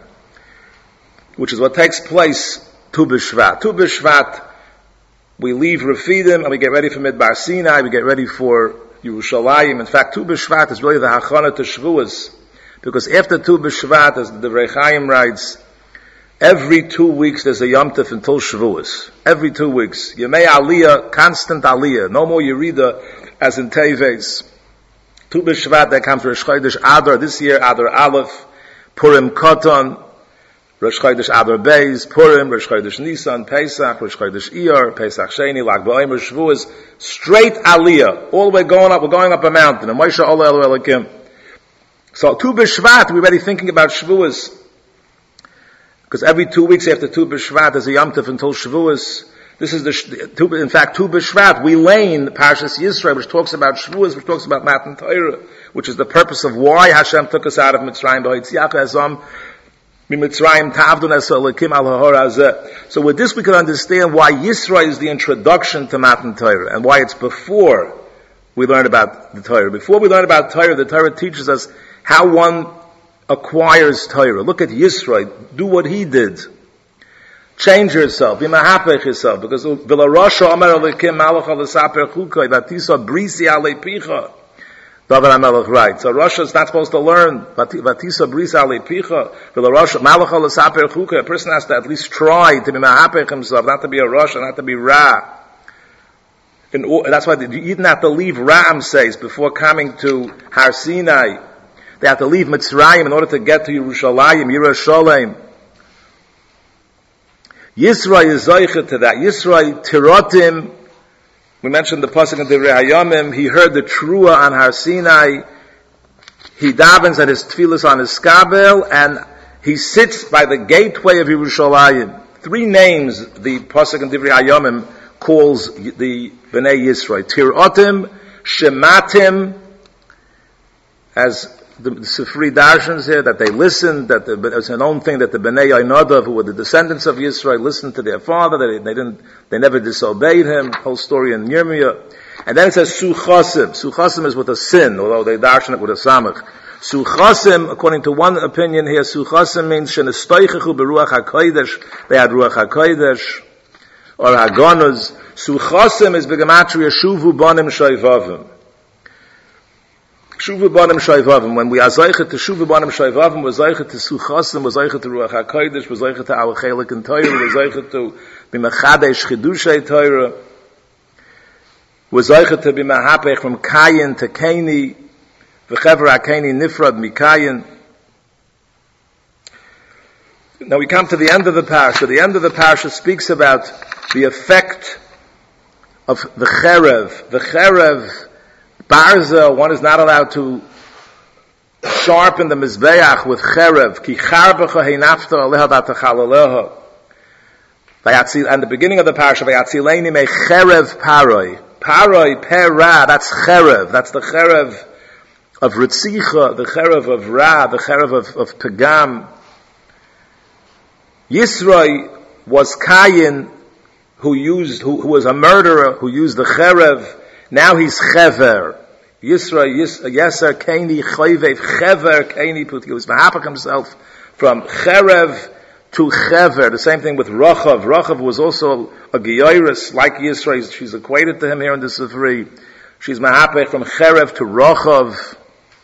which is what takes place Tu B'Shvat. Tu B'Shvat, we leave Refidim and we get ready for Midbar Sinai, we get ready for Yerushalayim. In fact, Tu B'Shvat is really the Hachana to Shavuos, because after Tu B'Shvat, as the Divrei Chaim writes, every two weeks there's a Yom Tov until Shavuos. Every two weeks. Yemei Aliyah, constant Aliyah. No more Yerida as in Teves. Tu B'Shvat, that comes Rosh Chodesh Adar, this year Adar Aleph, Purim Koton, Rosh Chodesh Adar Beis, Purim, Rosh Chodesh Nisan, Pesach, Rosh Chodesh Iyar, Pesach Sheni, Lag Ba'omer, Shavuos, straight Aliyah, all the way going up, we're going up a mountain, and Moshe Ola Elu Elikim. So, Tu B'Shvat, we're already thinking about Shavuos, because every two weeks after Tu B'Shvat is a Yom Tov until Shavuos. This is the, in fact, Tu B'Shvat, we lane Parshas Yisro, which talks about Shavuos, which talks about Matan Torah, which is the purpose of why Hashem took us out of Mitzrayim, B'Hitziach Ezam, Mitzrayim Tavdun Es Elikim Al Hahor Hazeh. So with this we can understand why Yisro is the introduction to Matan Torah, and why it's before we learn about the Torah. Before we learn about Torah, the Torah teaches us how one acquires Torah. Look at Yisro, do what he did. Change yourself, be mahapech yourself, because V'la Rasha Amar Elikim Malach Al-Saper Chukay Vatisa Brisi Alei Picha. David HaMelech writes. So Rasha is not supposed to learn Vatisa Brisi Alei Picha. V'la Rasha Malach Al-Saper Chukay. A person has to at least try to be mahapech himself, not to be a Rasha, not to be Ra. And that's why you didn't have to leave Ram says before coming to Har Sinai. They have to leave Mitzrayim in order to get to Yerushalayim, Yerushalayim. Yisro is Zoicha to that. Yisro Tirotim, we mentioned the pasuk in Divrei Hayamim, he heard the Trua on Har Sinai, he davens at his tefillas on his skabel, and he sits by the gateway of Yerushalayim. Three names the pasuk in Divrei Hayamim calls the Bnei Yisro. Tirotim, Shematim, as the, the Sifri Darshans here, that they listened, that the, it's a known thing that the Bnei Yoinadav, who were the descendants of Yisrael, listened to their father, that they, they didn't, they never disobeyed him, whole story in Yirmiyah. And then it says Suchasim. Suchasim is with a sin, although they darshan it with a samach. Suchasim, according to one opinion here, Suchasim means Shenistoichechu beruach HaKodesh, they had ruach HaKodesh, or Haganuz. Suchasim is begematria Shuvu Bonim Shoivavim. Shuvu Banim Shoivavim. When we are Zaycha to Shuvu Banim Shoivavim, we're Zaycha to Suchasim, we're Zaycha to Ruach HaKodesh, we're Zaycha to our Chelik and Torah, we're Zaycha to B'mechadesh Chidushay Torah, we're Zaycha to B'mehapech from Kayin to Kaini, V'chever HaKaini Nifrad Mikayin. Now we come to the end of the parasha. The end of the parasha speaks about the effect of the Cherev. The Cherev, Barza, one is not allowed to sharpen the Mizbeach with Cherev. Ki charbecha heinafta aleha batachalaleha. And the beginning of the parasha, Vayatzileini me Cherev paroi. Paroi, pera, that's Cherev. That's the Cherev of Ritzicha, the Cherev of Ra, the Cherev of, of Pegam. Yisroi was Kayin, who used, who, who was a murderer, who used the Cherev. Now he's Chever. Yisra, Yeser, Kaini, Chayvev, Chever, Kaini, Put. He was mahapach himself from Cherev to Chever. The same thing with Rachav. Rachav was also a Geiris, like Yisra. She's equated to him here in the Sifri. She's mahapach from Cherev to Rachav.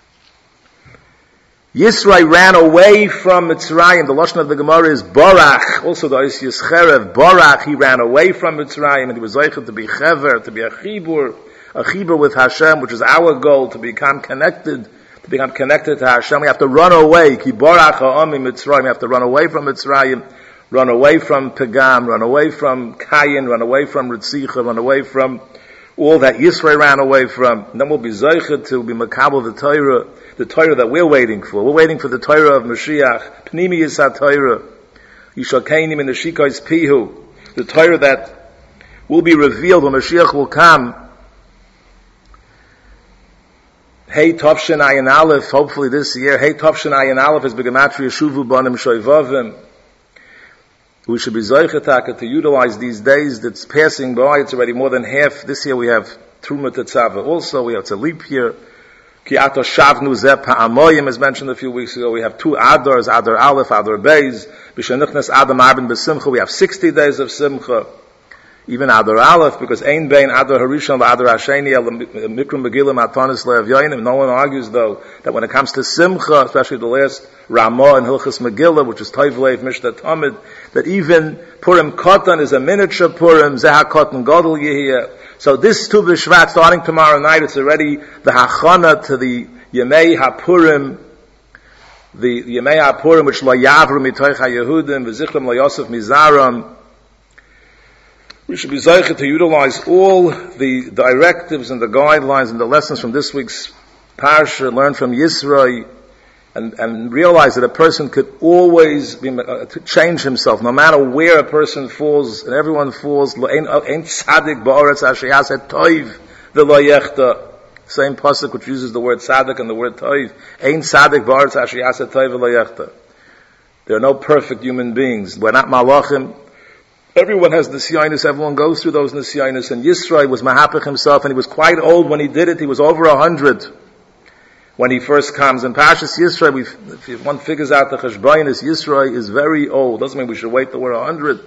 Yisra ran away from Mitzrayim. The Lashon of the Gemara is Barach. Also the Oisius Cherev, Barach. He ran away from Mitzrayim and he was zeichel to be Chever, to be a Chibur. A chibur with Hashem, which is our goal, to become connected, to become connected to Hashem. We have to run away. Ki borach ha'ami Mitzrayim. We have to run away from Mitzrayim, run away from Pegam, run away from Kayin, run away from Ritzicha, run away from all that Yisrael ran away from. And then we'll be zeichet to be makabel the Torah, the Torah that we're waiting for. We're waiting for the Torah of Mashiach. Pnimi is ha-Torah. Yishakeinim in the Shikais Pihu. The Torah that will be revealed when Mashiach will come. Hey Tovshin Ayin Aleph, hopefully this year, Hey Tovshin Ayin Aleph is Begematria Shuvu Banim Shoivavim. We should be Zoichetaka to utilize these days that's passing by. It's already more than half. This year we have Truma Tetzava. Also, we have it's a leap year. Ki Ato Shavnu Zeh Pa'amoyim, as mentioned a few weeks ago. We have two Adars, Adar Aleph, Adar Beis. B'shenichnes Adam Arbin B'Simcha. We have sixty days of Simcha. Even Adar Aleph, because Ein Bein Adar Harishon Adar Hasheni El Mikrum Megillah Matanis Lev Yoinim. No one argues though that when it comes to Simcha, especially the last Ramah and Hilchas Megillah, which is Toiv Lev Mishta Tamid, that even Purim Kotan is a miniature Purim, Zeh HaKotan Gadol Yehiyah. So this Tu B'Shvat, starting tomorrow night, it's already the Hachana to the Yemei HaPurim, the Yemei HaPurim, which Lo Yavru Mitoich HaYehudim, V'zichram Lo Yosef Mizaram. We should be zeichet to utilize all the directives and the guidelines and the lessons from this week's parsha, learn from Yisro, and, and realize that a person could always be, uh, to change himself, no matter where a person falls, and everyone falls. Ein tzaddik ba'aretz asher yaseh toiv v'lo yechta. Same pasuk which uses the word tzaddik and the word toiv. Ein tzaddik ba'aretz asher yaseh toiv v'lo yechta. There are no perfect human beings. We're not malachim. Everyone has nisyanis, everyone goes through those nisyanis, and Yisrael was mahapach himself, and he was quite old when he did it. He was over a hundred when he first comes. In Parshas Yisrael, we, if one figures out the cheshbonis, Yisrael is very old. Doesn't mean we should wait till we're a hundred.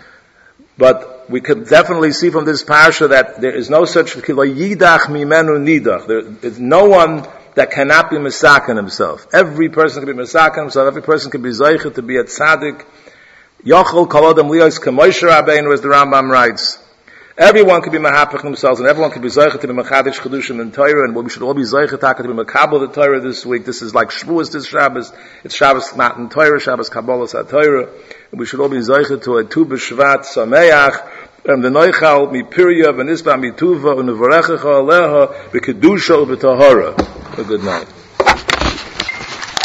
But we could definitely see from this parsha that there is no such yidach mimenu nidach. There is no one that cannot be misaken himself. Every person can be misaken himself. Every person can be zeichet to be a tzaddik. Yochel kolodam liyos k'Moshe Rabbeinu, as the Rambam writes. Everyone can be mahapach themselves, and everyone can be zeichet to be mechadish chedushim in Torah, and we should all be zeichet to be mekabel the Torah this week. This is like Shavuos this Shabbos. It's Shabbos not in Torah, Shabbos Kabbalas HaTorah. And we should all be zeichet to a Tu B'Shvat Sameach, and the Noichal Mipirya v'Nisba Mituva u'Nevarechecha Aleha v'Kedusha u'B'Tahara. A good night.